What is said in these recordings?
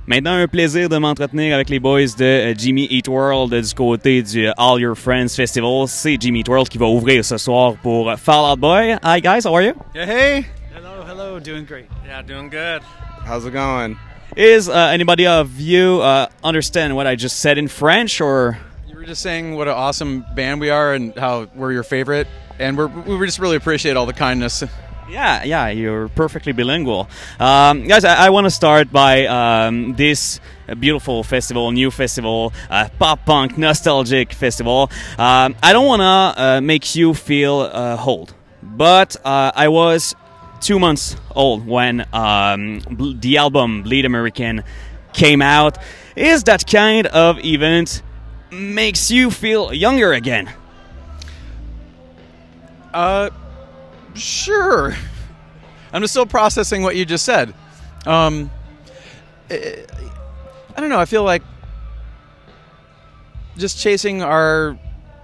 Maintenant, un plaisir de m'entretenir avec les boys de Jimmy Eat World du côté du All Your Friends Festival. C'est Jimmy Eat World qui va ouvrir ce soir pour Fall Out Boy. Hi guys, how are you? Yeah, hey. Hello, doing great. Yeah, doing good. How's it going? Is anybody of you understand what I just said in French, or? You were just saying what an awesome band we are and how we're your favorite, and we just really appreciate all the kindness. Yeah, you're perfectly bilingual. Guys, I want to start by this beautiful festival, new festival, pop-punk, nostalgic festival. I don't want to make you feel old, but I was 2 months old when the album Bleed American came out. Is that kind of event makes you feel younger again? Sure. I'm just still processing what you just said. I don't know. I feel like just chasing our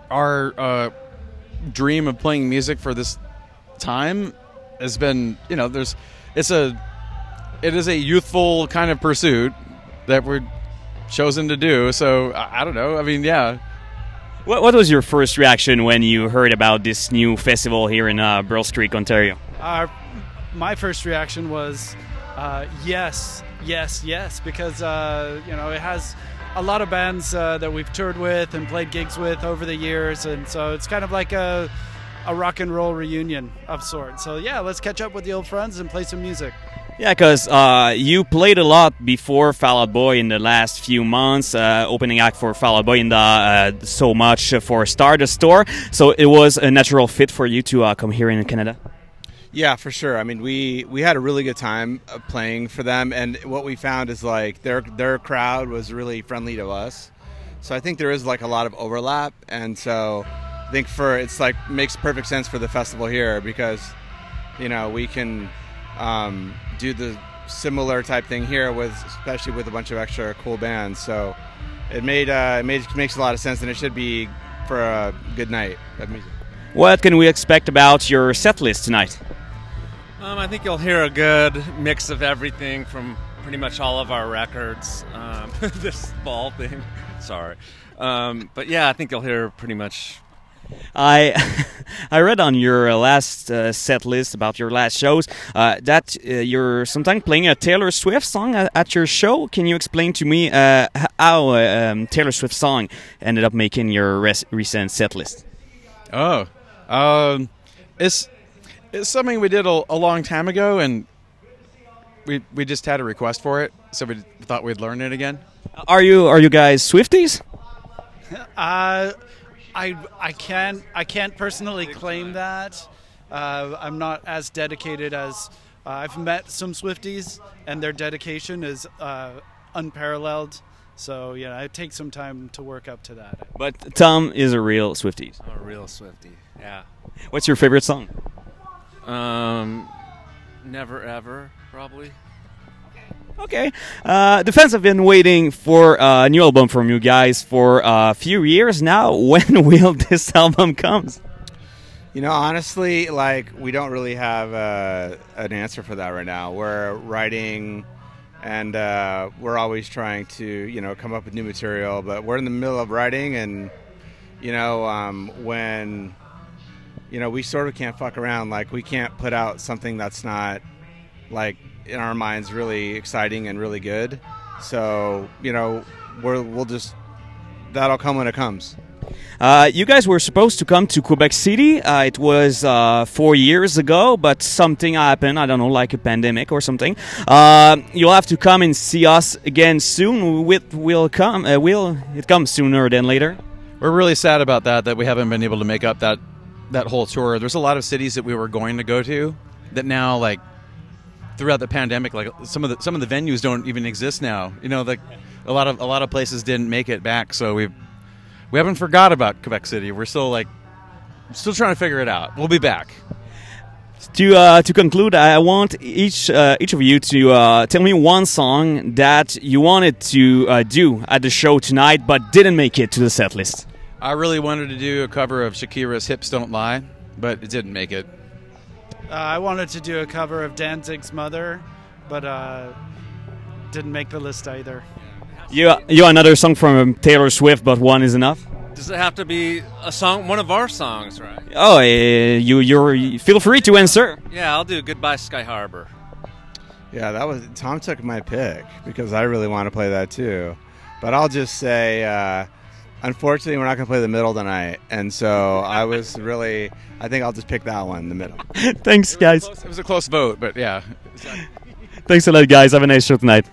dream of playing music for this time has been, it is a youthful kind of pursuit that we're chosen to do. So I don't know. I mean, yeah. What was your first reaction when you heard about this new festival here in Burls Creek, Ontario? My first reaction was yes, because it has a lot of bands that we've toured with and played gigs with over the years, and so it's kind of like a rock and roll reunion of sorts. So yeah, let's catch up with the old friends and play some music. Yeah, because you played a lot before Fall Out Boy in the last few months, opening act for Fall Out Boy in the So Much for Stardust Tour. So it was a natural fit for you to come here in Canada? Yeah, for sure. I mean, we had a really good time playing for them, and what we found is like their crowd was really friendly to us. So I think there is like a lot of overlap, and so I think makes perfect sense for the festival here because we can do the similar type thing here especially with a bunch of extra cool bands. So it makes a lot of sense, and it should be for a good night of music. What can we expect about your set list tonight? I think you'll hear a good mix of everything from pretty much all of our records. This ball thing, sorry. But yeah, I think you'll hear pretty much. I read on your last set list about your last shows that you're sometimes playing a Taylor Swift song at your show. Can you explain to me how Taylor Swift song ended up making your recent set list? It's something we did a long time ago, and we just had a request for it, so we thought we'd learn it again. Are you guys Swifties? I can't personally claim that. I'm not as dedicated as I've met some Swifties, and their dedication is unparalleled. So yeah, it takes some time to work up to that. But Tom is a real Swiftie. I'm a real Swiftie. Yeah. What's your favorite song? Never Ever, probably. Okay. The fans have been waiting for a new album from you guys for a few years now. When will this album come? Honestly, we don't really have an answer for that right now. We're writing, and we're always trying to, come up with new material. But we're in the middle of writing, and, when, we sort of can't fuck around. We can't put out something that's not, in our minds really exciting and really good. So, we'll just, that'll come when it comes. You guys were supposed to come to Quebec City. It was 4 years ago, but something happened. I don't know, like a pandemic or something. You'll have to come and see us again soon. Will it come sooner than later? We're really sad about that we haven't been able to make up that whole tour. There's a lot of cities that we were going to go to that now, throughout the pandemic, some of the venues don't even exist now. A lot of places didn't make it back, so we haven't forgot about Quebec City. We're still trying to figure it out. We'll be back. To conclude, I want each of you to tell me one song that you wanted to do at the show tonight, but didn't make it to the set list. I really wanted to do a cover of Shakira's "Hips Don't Lie," but it didn't make it. I wanted to do a cover of Danzig's "Mother," but didn't make the list either. You another song from Taylor Swift, but one is enough. Does it have to be a song, one of our songs, right? Oh, you feel free to answer. Yeah, I'll do Goodbye Sky Harbor. Yeah, Tom took my pick because I really want to play that too. But I'll just say, unfortunately, we're not going to play the middle tonight, and so I think I'll just pick that one, the middle. Thanks, guys. It was a close vote, but yeah. Thanks a lot, guys. Have a nice show tonight.